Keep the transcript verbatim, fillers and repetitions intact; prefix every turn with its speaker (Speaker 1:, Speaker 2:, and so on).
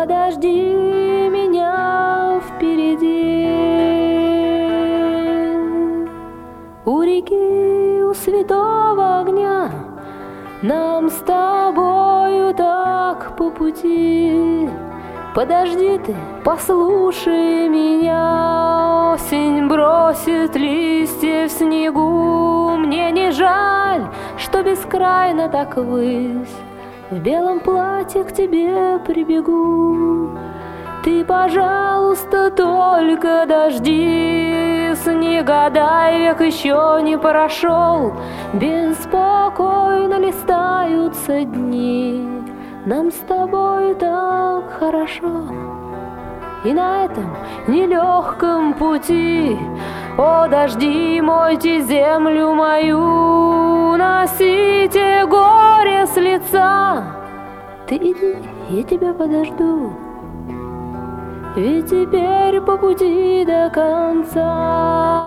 Speaker 1: подожди меня впереди. У реки, у святого огня нам с тобою так по пути. Подожди ты, послушай меня, осень бросит листья в снегу. Мне не жаль, что бескрайно так высь, в белом платье к тебе прибегу. Ты, пожалуйста, только дождись, не гадай, век еще не прошел, беспокойно листаются дни. Нам с тобой так хорошо, и на этом нелегком пути, о, дожди, мойте землю мою, носите горе с лица. Ты иди, я тебя подожду, ведь теперь по пути до конца.